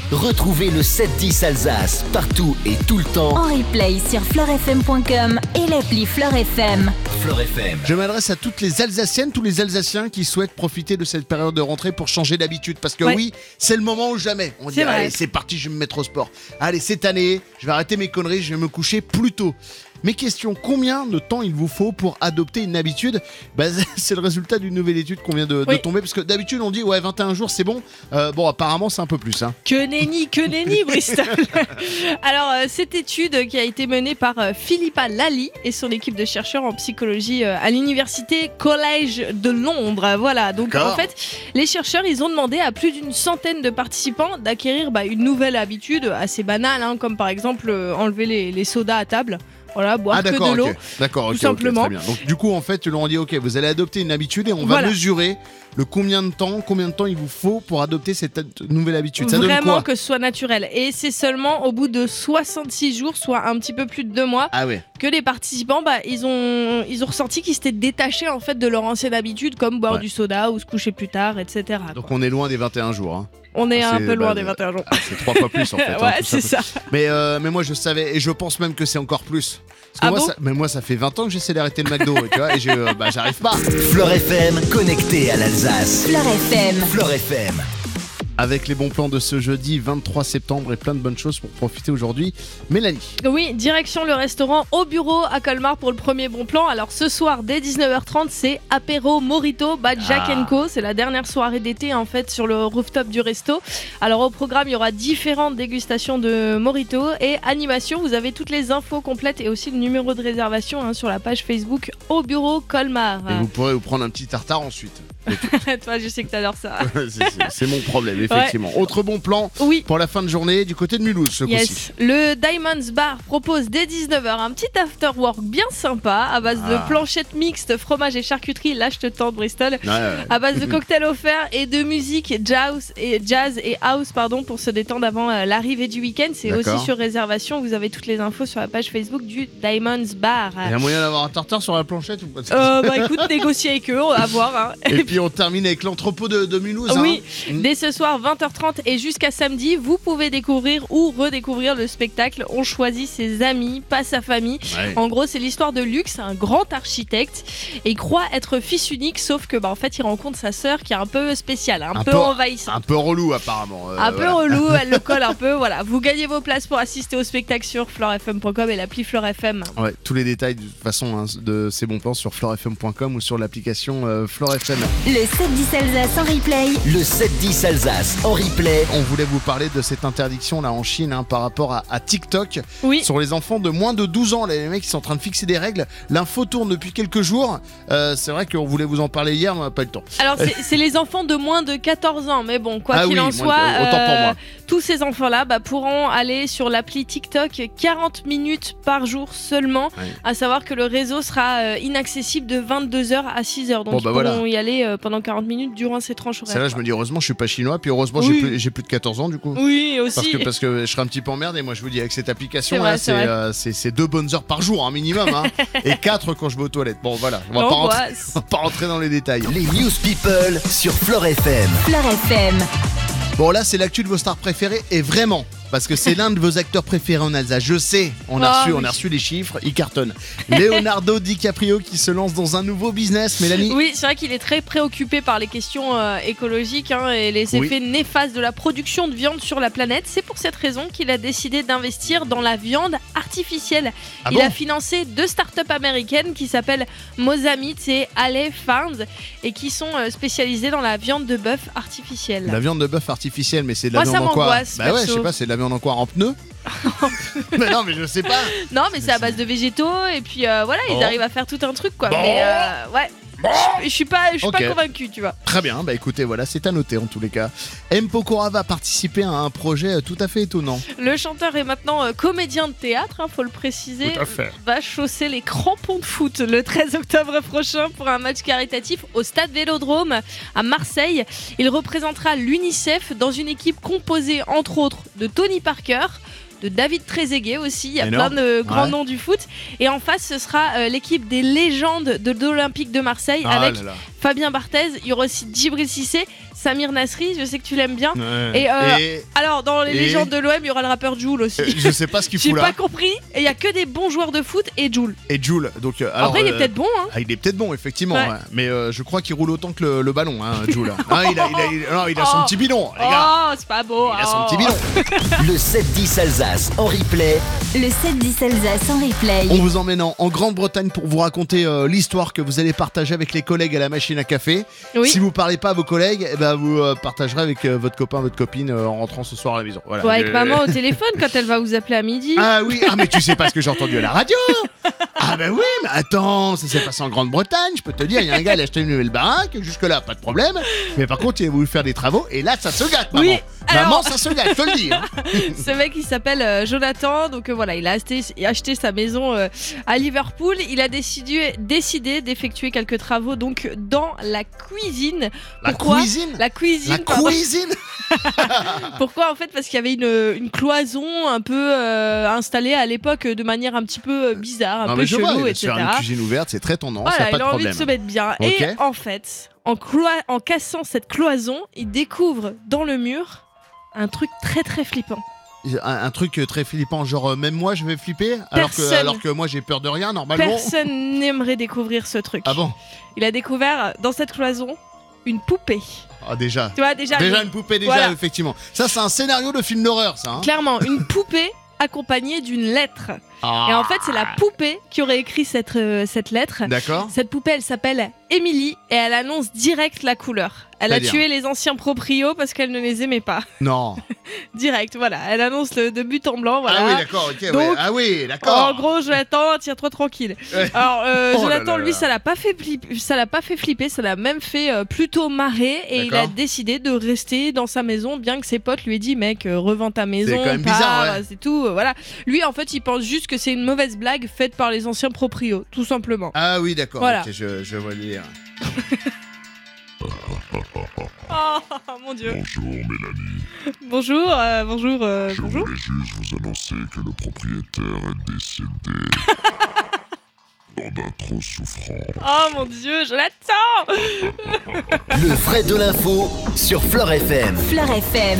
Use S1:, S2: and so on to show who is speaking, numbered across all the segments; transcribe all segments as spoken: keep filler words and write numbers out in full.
S1: Retrouvez le sept dix Alsace partout et tout le temps
S2: en replay sur fleur f m point com et l'appli Fleur F M.
S1: Fleur F M.
S3: Je m'adresse à toutes les Alsaciennes, tous les Alsaciens qui souhaitent profiter de cette période de rentrée pour changer d'habitude. Parce que ouais. oui, c'est le moment ou jamais. On dit,
S4: c'est
S3: allez, c'est parti, je vais me mettre au sport. Allez, cette année, je vais arrêter mes conneries, je vais me coucher plus tôt. Mes questions, combien de temps il vous faut pour adopter une habitude ? Bah, c'est le résultat d'une nouvelle étude qu'on vient de,
S4: oui.
S3: de tomber. Parce que d'habitude, on dit ouais, vingt et un jours, c'est bon. Euh, bon, apparemment, c'est un peu plus. Hein.
S4: Que nenni, que nenni, Bristol. Alors, euh, cette étude qui a été menée par euh, Philippa Lally et son équipe de chercheurs en psychologie euh, à l'université College de Londres. Voilà, donc
S3: D'accord.
S4: en fait, les chercheurs, ils ont demandé à plus d'une centaine de participants d'acquérir bah, une nouvelle habitude assez banale, hein, comme par exemple euh, enlever les, les sodas à table. Voilà, boire
S3: ah,
S4: que de l'eau,
S3: okay. d'accord,
S4: tout
S3: okay,
S4: simplement.
S3: Okay, très bien. Donc du coup, en fait, ils leur ont dit, ok, vous allez adopter une habitude et on
S4: voilà.
S3: va mesurer le combien de temps, combien de temps il vous faut pour adopter cette nouvelle habitude. Ça
S4: Vraiment
S3: donne quoi ?
S4: que ce soit naturel. Et c'est seulement au bout de soixante-six jours, soit un petit peu plus de deux mois,
S3: ah ouais.
S4: que les participants, bah, ils ont, ils ont ressenti qu'ils s'étaient détachés en fait de leur ancienne habitude, comme boire
S3: ouais.
S4: du soda ou se coucher plus tard, et cetera.
S3: Donc
S4: quoi.
S3: on est loin des vingt et un jours. Hein.
S4: On est
S3: ah,
S4: un peu loin
S3: bah,
S4: des vingt et un jours.
S3: Ah, c'est trois fois plus en fait.
S4: ouais,
S3: hein,
S4: c'est ça.
S3: Mais, euh, mais moi je savais et je pense même que c'est encore plus. Parce que
S4: ah
S3: moi,
S4: bon
S3: ça, mais moi ça fait vingt ans que j'essaie d'arrêter le McDo tu vois, et je, euh, bah, j'arrive pas.
S1: Fleur F M, connecté à l'Alsace.
S2: Fleur F M.
S1: Fleur F M.
S3: Avec les bons plans de ce jeudi vingt-trois septembre et plein de bonnes choses pour profiter aujourd'hui. Mélanie.
S4: Oui, direction le restaurant Au Bureau à Colmar pour le premier bon plan. Alors ce soir, dès dix-neuf heures trente, c'est Apéro Morito by Jack
S3: ah.
S4: and Co. C'est la dernière soirée d'été en fait sur le rooftop du resto. Alors au programme, il y aura différentes dégustations de Morito et animation. Vous avez toutes les infos complètes et aussi le numéro de réservation hein, sur la page Facebook Au Bureau Colmar.
S3: Et vous pourrez vous prendre un petit tartare ensuite.
S4: Toi, je sais que t'adores ça.
S3: c'est, c'est, c'est mon problème, effectivement. Ouais. Autre bon plan
S4: oui.
S3: pour la fin de journée du côté de Mulhouse, ce
S4: yes.
S3: coup-ci.
S4: Le Diamonds Bar propose dès dix-neuf heures un petit after-work bien sympa à base ah. de planchettes mixtes, fromage et charcuterie. Là, je te tente, Bristol.
S3: Ouais, ouais.
S4: À base de cocktails offerts et de musique jazz et, jazz et house pardon, pour se détendre avant euh, l'arrivée du week-end. C'est D'accord. aussi sur réservation. Vous avez toutes les infos sur la page Facebook du Diamonds Bar.
S3: Il y a moyen d'avoir un tartare sur la planchette ou pas
S4: euh, Bah écoute, négocier avec eux, on va voir. Hein.
S3: Et puis on termine avec l'entrepôt de, de Mulhouse.
S4: Oui,
S3: hein.
S4: dès ce soir vingt heures trente et jusqu'à samedi, vous pouvez découvrir ou redécouvrir le spectacle. On choisit ses amis, pas sa famille.
S3: Ouais.
S4: En gros, c'est l'histoire de Luc, un grand architecte, et il croit être fils unique, sauf que bah en fait, il rencontre sa sœur qui est un peu spéciale, un, un peu, peu envahissante,
S3: un peu relou apparemment. Euh,
S4: un
S3: voilà.
S4: peu relou, elle le colle un peu. Voilà, vous gagnez vos places pour assister au spectacle sur fleur f m point com et l'appli Fleur F M.
S3: Ouais, tous les détails de toute façon hein, de ces bons plans sur fleur f m point com ou sur l'application euh, Fleur F M.
S2: Le sept dix Alsace en replay.
S1: Le sept dix Alsace en replay.
S3: On voulait vous parler de cette interdiction là en Chine hein, par rapport à, à TikTok
S4: oui.
S3: sur les enfants de moins de douze ans. Les mecs ils sont en train de fixer des règles. L'info tourne depuis quelques jours. Euh, c'est vrai qu'on voulait vous en parler hier, mais on n'a pas eu le temps.
S4: Alors c'est, c'est les enfants de moins de quatorze ans, mais bon, quoi
S3: ah
S4: qu'il
S3: oui,
S4: en soit,
S3: de, autant pour moi.
S4: Tous ces enfants-là bah, pourront aller sur l'appli TikTok quarante minutes par jour seulement. Oui. À savoir que le réseau sera euh, inaccessible de vingt-deux heures à six heures. Donc bon, bah, ils pourront voilà. y aller euh, pendant quarante minutes durant ces tranches horaires.
S3: C'est là, je me dis heureusement je suis pas chinois, puis heureusement
S4: oui.
S3: j'ai, plus, j'ai plus de quatorze ans du coup.
S4: Oui, aussi.
S3: Parce que, parce que je serais un petit peu emmerdé. Moi je vous dis, avec cette application,
S4: c'est, vrai,
S3: là,
S4: c'est,
S3: c'est, euh, c'est, c'est deux bonnes heures par jour, un hein, minimum. Hein, et quatre quand je vais aux toilettes. Bon voilà, on va, pas rentrer, on va pas rentrer dans les détails.
S1: Les News People sur Fleur F M.
S2: Fleur F M.
S3: Bon là c'est l'actu de vos stars préférées et vraiment parce que c'est l'un de vos acteurs préférés en Alsace. Je sais, on a, oh, reçu, oui. on a reçu les chiffres, il cartonne. Leonardo DiCaprio qui se lance dans un nouveau business, Mélanie.
S4: Oui, c'est vrai qu'il est très préoccupé par les questions euh, écologiques hein, et les effets oui. néfastes de la production de viande sur la planète. C'est pour cette raison qu'il a décidé d'investir dans la viande artificielle.
S3: Ah
S4: il
S3: bon
S4: a financé deux startups américaines qui s'appellent Mozamit et Alley Farms et qui sont euh, spécialisées dans la viande de bœuf artificielle.
S3: La viande de bœuf artificielle, mais c'est de la
S4: Moi,
S3: viande en quoi ?
S4: Bah
S3: ouais, je sais pas, c'est de la viande en quoi ? En pneus ? Mais non, mais je sais pas.
S4: Non, mais c'est à base de végétaux et puis euh, voilà, ils
S3: bon.
S4: arrivent à faire tout un truc quoi.
S3: Bon.
S4: Mais euh, ouais.
S3: Bon.
S4: Je, je suis pas, je suis
S3: okay.
S4: pas convaincu, tu vois.
S3: Très bien, bah écoutez, voilà, c'est à noter en tous les cas. M. Pokora va participer à un projet tout à fait étonnant.
S4: Le chanteur est maintenant euh, comédien de théâtre, hein, faut le préciser.
S3: Tout à fait.
S4: Va chausser les crampons de foot le treize octobre prochain pour un match caritatif au Stade Vélodrome à Marseille. Il représentera l'UNICEF dans une équipe composée entre autres de Tony Parker, de David Trezeguet aussi. Il y a
S3: Énorme.
S4: plein de grands
S3: Ouais.
S4: noms du foot. Et en face, ce sera euh, l'équipe des légendes de l'Olympique de Marseille
S3: Ah
S4: avec
S3: là là.
S4: Fabien Barthez. Il y aura aussi Djibril Cissé, Samir Nasri. Je sais que tu l'aimes bien.
S3: Ouais.
S4: Et, euh,
S3: Et,
S4: Alors, dans les
S3: Et
S4: légendes de l'O M, il y aura le rappeur Jul aussi.
S3: euh, je sais pas ce qu'il
S4: J'ai
S3: fout
S4: pas
S3: là.
S4: compris. Et il y a que des bons joueurs de foot et Jul.
S3: Et Jul. Donc, euh, alors,
S4: Après, il est
S3: euh,
S4: peut-être bon. Hein.
S3: Ah, il est peut-être bon, effectivement.
S4: Ouais.
S3: ouais. Mais euh, je crois qu'il roule autant que le, le ballon, hein, Jul. Ah, il a, il a, il a- non, il a son
S4: Oh.
S3: petit bidon, les gars.
S4: Oh, c'est pas beau.
S3: Il a son
S4: oh.
S3: petit bidon.
S1: Le sept dix Alsace en replay.
S2: Le sept dix Alsace en replay.
S3: On vous emmène en, en Grande-Bretagne pour vous raconter euh, l'histoire que vous allez partager avec les collègues à la machine à café.
S4: Oui.
S3: Si vous parlez pas à vos collègues, eh ben, vous euh, partagerez avec euh, votre copain, votre copine euh, en rentrant ce soir à la maison. Voilà.
S4: Ouais, avec
S3: Euh,
S4: maman au téléphone quand elle va vous appeler à midi.
S3: Ah oui, ah mais tu sais pas ce que j'ai entendu à la radio. Ah ben oui, mais attends, ça s'est passé en Grande-Bretagne, je peux te dire, il y a un gars, il a acheté une nouvelle baraque, jusque là pas de problème, mais par contre il a voulu faire des travaux et là ça se gâte, maman.
S4: Oui,
S3: Maman,
S4: alors-
S3: ça se gâte, je te le dis. hein.
S4: Ce mec il s'appelle euh, Jonathan, donc euh, voilà, il a acheté, il a acheté sa maison euh, à Liverpool. Il a décidé, décidé d'effectuer quelques travaux donc dans la cuisine.
S3: La
S4: Pourquoi
S3: cuisine.
S4: La cuisine.
S3: La
S4: pardon.
S3: cuisine.
S4: Pourquoi en fait? Parce qu'il y avait une, une cloison un peu euh, installée à l'époque de manière un petit peu euh, bizarre, un
S3: Non
S4: peu
S3: mais je vois,
S4: chelou,
S3: il va se faire
S4: et cetera.
S3: une cuisine ouverte, c'est très tendance,
S4: Voilà,
S3: y a pas
S4: il
S3: de
S4: a envie
S3: problème.
S4: de se mettre bien.
S3: Ok.
S4: Et en fait, en, cloi- en cassant cette cloison, il découvre dans le mur un truc très très flippant.
S3: Un, un truc très flippant, genre euh, même moi je vais flipper, alors que,
S4: Personne.
S3: alors que moi j'ai peur de rien normalement.
S4: Personne n'aimerait découvrir ce truc.
S3: Ah bon?
S4: Il a découvert dans cette cloison une poupée.
S3: Ah déjà.
S4: Tu vois, déjà,
S3: Déjà
S4: une-
S3: une poupée déjà,
S4: Voilà.
S3: effectivement. Ça c'est un scénario de film d'horreur ça. Hein.
S4: clairement, une poupée accompagnée d'une lettre.
S3: Ah.
S4: Et en fait, c'est la poupée qui aurait écrit cette, euh, cette lettre.
S3: D'accord.
S4: Cette poupée, elle s'appelle Émilie et elle annonce direct la couleur. Elle a
S3: C'est-à-dire
S4: tué les anciens proprios parce qu'elle ne les aimait pas.
S3: Non.
S4: Direct, voilà. Elle annonce le, de but en blanc, voilà.
S3: Ah oui, d'accord, ok. ouais.
S4: Donc,
S3: Ah oui, d'accord.
S4: En gros, Jonathan, tiens-toi tranquille.
S3: Ouais.
S4: Alors, euh,
S3: Oh là
S4: Jonathan,
S3: là
S4: lui,
S3: là.
S4: ça l'a pas fait flipper, ça l'a pas fait flipper, ça l'a même fait euh, plutôt marrer, et il a
S3: D'accord.
S4: décidé de rester dans sa maison, bien que ses potes lui aient dit, mec, euh, revends ta maison,
S3: quand même
S4: pars,
S3: bizarre, ouais.
S4: c'est tout, euh, voilà. Lui, en fait, il pense juste que c'est une mauvaise blague faite par les anciens proprios, tout simplement.
S3: Ah oui, d'accord.
S4: Voilà.
S3: Ok, je, je vois le lire.
S4: Oh mon dieu.
S5: Bonjour Mélanie,
S4: Bonjour, euh, bonjour, euh,
S5: je
S4: bonjour.
S5: voulais juste vous annoncer que le propriétaire est décédé dans d'atroces souffrances.
S4: Oh mon dieu, Jonathan.
S1: Le vrai de l'info sur Fleur F M.
S2: Fleur F M.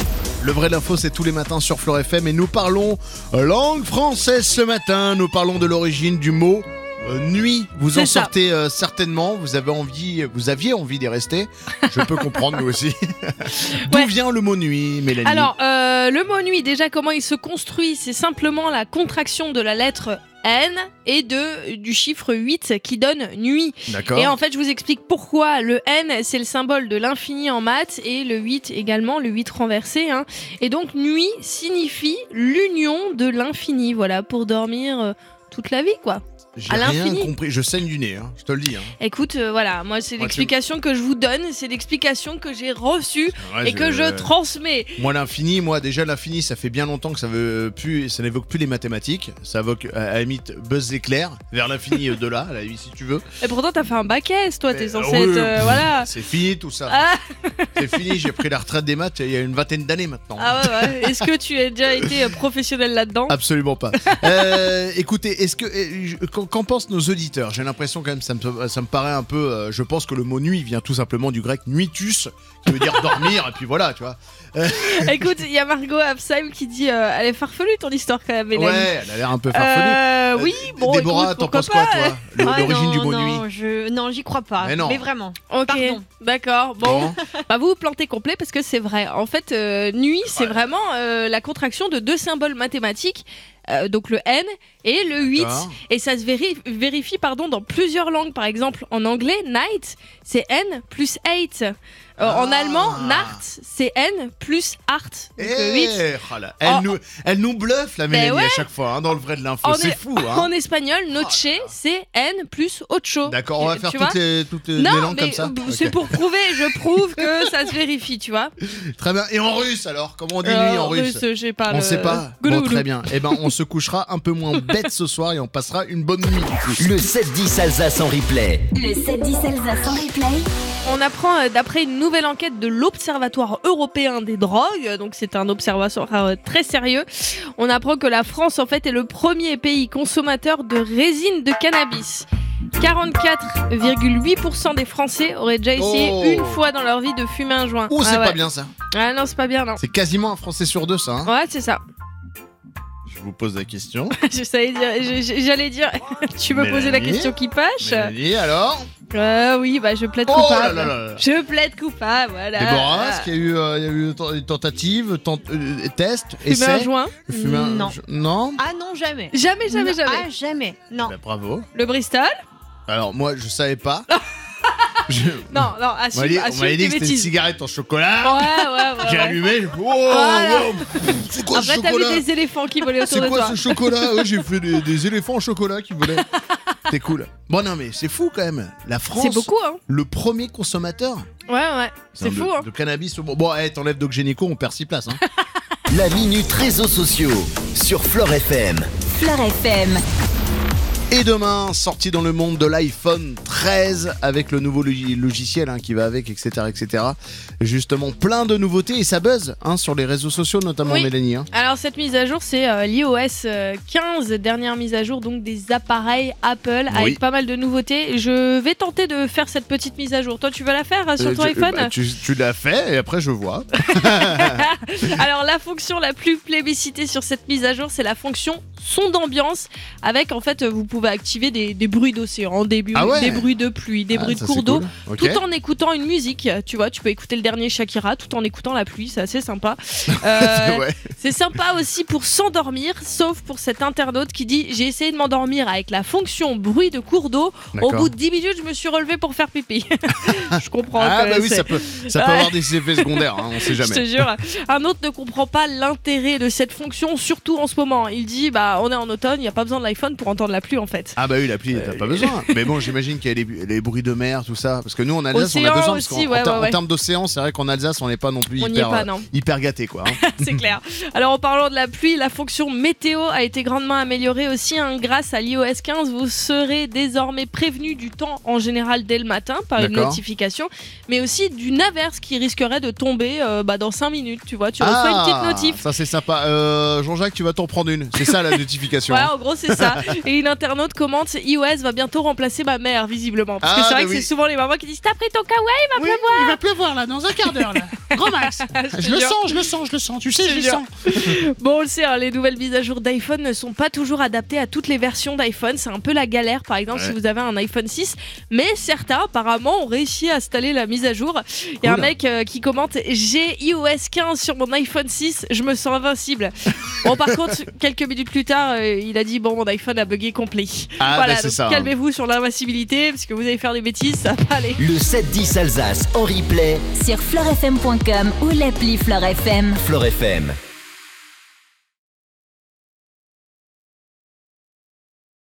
S3: Le vrai de l'info, c'est tous les matins sur Fleur F M et nous parlons langue française ce matin. Nous parlons de l'origine du mot euh, nuit. Vous en
S4: C'est ça.
S3: sortez euh, certainement. Vous avez envie, vous aviez envie d'y rester. Je peux comprendre, nous aussi. D'où
S4: Ouais.
S3: vient le mot nuit, Mélanie?
S4: Alors, euh, le mot nuit, déjà, comment il se construit? C'est simplement la contraction de la lettre N et de, du chiffre huit qui donne nuit.
S3: D'accord.
S4: Et en fait, je vous explique pourquoi. Le N, c'est le symbole de l'infini en maths, et le huit également, le huit renversé. Hein. Et donc, nuit signifie l'union de l'infini, voilà, pour dormir euh, toute la vie, quoi.
S3: J'ai
S4: à
S3: rien
S4: l'infini.
S3: compris. Je saigne du nez, hein, je te le dis. Hein.
S4: Écoute, euh, voilà, moi, c'est
S3: Moi,
S4: l'explication que je vous donne, c'est l'explication que j'ai reçue
S3: Ouais,
S4: et que je transmets.
S3: Moi, l'infini, moi, déjà, l'infini, ça fait bien longtemps que ça veut plus, ça n'évoque plus les mathématiques. Ça évoque, à la limite, Buzz l'éclair, vers l'infini de là, à la limite, si tu veux.
S4: Et pourtant, t'as fait un bac S, toi, t'es
S3: Mais,
S4: censé
S3: euh,
S4: être.
S3: oui,
S4: euh,
S3: pff,
S4: voilà.
S3: C'est fini tout ça.
S4: Ah,
S3: C'est fini, j'ai pris la retraite des maths il y a une vingtaine d'années maintenant.
S4: ah ouais, ouais. Est-ce que tu as déjà été euh, professionnel là-dedans?
S3: Absolument pas. Euh, écoutez, est-ce que euh, je- qu'en, qu'en pensent nos auditeurs? J'ai l'impression quand même, ça me, ça me paraît un peu. euh, je pense que le mot nuit vient tout simplement du grec nuitus, qui veut dire dormir, et puis voilà, tu vois.
S4: Écoute, il y a Margot Absheim qui dit euh, elle est farfelue ton histoire quand même, Mélanie.
S3: Ouais, elle a l'air un peu farfelue.
S4: Euh, oui, bon,
S3: Déborah,
S4: écoute,
S3: t'en
S4: pourquoi
S3: penses quoi,
S4: pas,
S3: toi Le-
S6: Ah
S3: L'origine
S6: non,
S3: du mot
S6: non,
S3: nuit.
S6: je... Non, j'y crois pas.
S3: Mais non.
S6: vraiment.
S4: Ok,
S6: Pardon.
S4: d'accord. Bon,
S3: Bon.
S4: bah vous vous plantez complet parce que c'est vrai. En fait, euh, nuit, c'est vraiment euh, la contraction de deux symboles mathématiques. euh, donc le N et le huit.
S3: D'accord.
S4: Et ça se vérifie, vérifie pardon, dans plusieurs langues. Par exemple, en anglais, night, c'est N plus eight. Euh, En
S3: Ah.
S4: allemand, Nacht, c'est N plus art. Donc euh, huit.
S3: Eh, oh là, elle,
S4: En-
S3: nous, elle nous bluffe la Mélanie
S4: ouais.
S3: à chaque fois hein, dans le vrai de l'info.
S4: En
S3: C'est
S4: est-
S3: fou. Hein.
S4: En espagnol, noche, c'est N plus ocho.
S3: D'accord, on va
S4: Tu
S3: faire
S4: vois
S3: toutes les, toutes les
S4: Non,
S3: langues
S4: mais
S3: comme ça.
S4: euh, c'est
S3: Ok.
S4: pour prouver, je prouve que ça se vérifie, tu vois.
S3: Très bien. Et en russe alors? Comment on dit
S4: Euh,
S3: nuit en russe?
S4: j'ai pas
S3: On
S4: le-
S3: sait pas.
S4: Goulou,
S3: Bon,
S4: goulou.
S3: très bien. Eh ben, on se couchera un peu moins bête ce soir et on passera une bonne nuit. du coup.
S1: Le sept dix Alsace en replay.
S2: Le sept dix Alsace en replay.
S4: on apprend euh, d'après une nouvelle enquête de l'Observatoire européen des drogues, donc c'est un observatoire euh, très sérieux, on apprend que la France en fait est le premier pays consommateur de résine de cannabis. quarante-quatre virgule huit pour cent des Français auraient déjà essayé
S3: Oh.
S4: une fois dans leur vie de fumer un joint.
S3: Oh, c'est
S4: Ah ouais.
S3: pas bien ça.
S4: Ah non, c'est pas bien, non.
S3: C'est quasiment un Français sur deux, ça. Hein.
S4: Ouais, c'est ça.
S3: Je vous pose la question.
S4: Je savais dire, je- je- j'allais dire, tu me posais la
S3: Mélanie
S4: question qui fâche.
S3: Mélanie, alors
S4: Euh, oui, bah je plaide
S3: Oh
S4: coupable.
S3: là là là là.
S4: Je plaide coupable, voilà.
S3: Déborah, est-ce qu'il y a eu, euh, il y a eu t- une tentative, tent- euh, test,
S4: Fumer
S3: essai
S4: un joint
S3: Fumer un-
S6: Non.
S3: je- Non
S6: Ah non, jamais.
S4: Jamais, jamais,
S6: Non,
S4: jamais.
S6: Ah, jamais. Non.
S3: Bah, bravo.
S4: Le Bristol
S3: Alors, moi, je savais pas. Je-
S4: Non, non,
S3: On m'a
S4: assume,
S3: dit, on
S4: assume
S3: m'avait dit
S4: tes
S3: que c'était une
S4: bêtises.
S3: cigarette en chocolat.
S4: Ouais, ouais, ouais.
S3: J'ai
S4: ouais.
S3: allumé, j'ai fait, oh,
S4: Voilà.
S3: wow, pff, c'est quoi ce
S4: Après, t'as
S3: chocolat
S4: vu des éléphants qui volaient autour
S3: C'est
S4: de
S3: quoi
S4: toi.
S3: ce chocolat Ouais, j'ai fait des, des éléphants au chocolat qui volaient. C'est cool. Bon, non, mais c'est fou quand même. La France,
S4: C'est beaucoup, hein.
S3: le premier consommateur
S4: Ouais, ouais. C'est
S3: de,
S4: fou, hein.
S3: de cannabis. Bon, bon hey, t'enlèves Doc Génico, on perd six places. Hein.
S1: La minute réseaux sociaux sur Fleure F M.
S2: Fleure F M.
S3: Et demain, sortie dans le monde de l'iPhone treize avec le nouveau log- logiciel hein, qui va avec, et cetera, et cetera. Justement, plein de nouveautés et ça buzz hein, sur les réseaux sociaux, notamment
S4: Oui.
S3: Mélanie. Hein.
S4: Alors cette mise à jour, c'est euh, l'iOS euh, quinze, dernière mise à jour donc des appareils Apple
S3: Oui.
S4: avec pas mal de nouveautés. Je vais tenter de faire cette petite mise à jour. Toi, tu veux la faire euh, sur
S3: Euh,
S4: ton
S3: tu-
S4: iPhone
S3: bah, tu, tu l'as fait et après je vois.
S4: Alors la fonction la plus plébiscitée sur cette mise à jour, c'est la fonction son d'ambiance avec en fait vous pouvez activer des, des bruits d'océan, des, bu-
S3: Ah ouais.
S4: des bruits de pluie, des
S3: Ah,
S4: bruits de
S3: ça,
S4: cours
S3: c'est
S4: d'eau.
S3: cool. Ok.
S4: Tout en écoutant une musique, tu vois, tu peux écouter le dernier Shakira tout en écoutant la pluie, c'est assez sympa. Euh,
S3: Ouais.
S4: c'est sympa aussi pour s'endormir, sauf pour cet internaute qui dit j'ai essayé de m'endormir avec la fonction bruit de cours d'eau. Au
S3: D'accord.
S4: bout de dix minutes, je me suis relevé pour faire pipi. Je comprends.
S3: Ah
S4: que
S3: bah oui,
S4: c'est-
S3: ça peut, ça peut
S4: Ouais.
S3: avoir des effets secondaires, hein, on sait
S4: Je
S3: jamais.
S4: te jure. Un autre ne comprend pas l'intérêt de cette fonction, surtout en ce moment. Il dit bah on est en automne, il n'y a pas besoin de l'iPhone pour entendre la pluie en fait.
S3: Ah bah oui, l'appli, t'as pas besoin. Mais bon, j'imagine qu'il y a les, les bruits de mer, tout ça. Parce que nous, en Alsace, on a
S4: Océan
S3: besoin. Parce
S4: aussi,
S3: qu'en-
S4: ouais,
S3: en, ter-
S4: ouais,
S3: en
S4: ouais.
S3: termes d'océan, c'est vrai qu'en Alsace, on n'est pas non plus
S4: On n'y est
S3: hyper,
S4: pas,
S3: euh,
S4: non.
S3: hyper gâté, quoi. hein.
S4: C'est clair. Alors en parlant de la pluie, la fonction météo a été grandement améliorée aussi. hein. Grâce à l'iOS quinze, vous serez désormais prévenu du temps en général dès le matin par une
S3: D'accord.
S4: notification, mais aussi d'une averse qui risquerait de tomber euh, bah, dans cinq minutes. Tu vois, tu reçois une petite notif.
S3: Ça, c'est sympa. Euh, Jean-Jacques, tu vas t'en prendre une. C'est ça la notification.
S4: Ouais, en gros, c'est ça. Et une internaute commente iOS va bientôt remplacer ma mère, visiblement. Parce que
S3: Ah,
S4: c'est vrai
S3: bah
S4: que
S3: oui.
S4: c'est souvent les mamans qui disent t'as pris ton kawaii, va
S7: Oui, il va pleuvoir là, dans un quart d'heure là. Grand max.
S4: te
S7: Je le
S4: jure.
S7: sens, je le sens, je le sens. Tu sais,
S4: Je
S7: je
S4: te
S7: le
S4: jure.
S7: sens.
S4: Bon, on le sait, hein, les nouvelles mises à jour d'iPhone ne sont pas toujours adaptées à toutes les versions d'iPhone. C'est un peu la galère, par exemple,
S3: Ouais.
S4: si vous avez un iPhone six. Mais certains, apparemment, ont réussi à installer la mise à jour. Il y a un
S3: Cool.
S4: mec euh, qui commente j'ai iOS quinze sur mon iPhone six, je me sens invincible. Bon, par contre, quelques minutes plus tard, euh, il a dit bon, mon iPhone a bugué complet.
S3: Ah,
S4: voilà,
S3: bah, c'est
S4: donc
S3: ça, hein.
S4: calmez-vous sur l'invincibilité, parce que vous allez faire des bêtises, ça va pas aller.
S1: Le sept dix Alsace en replay.
S2: Sur fleurefm point com ou l'appli Fleure F M.
S1: Fleure F M.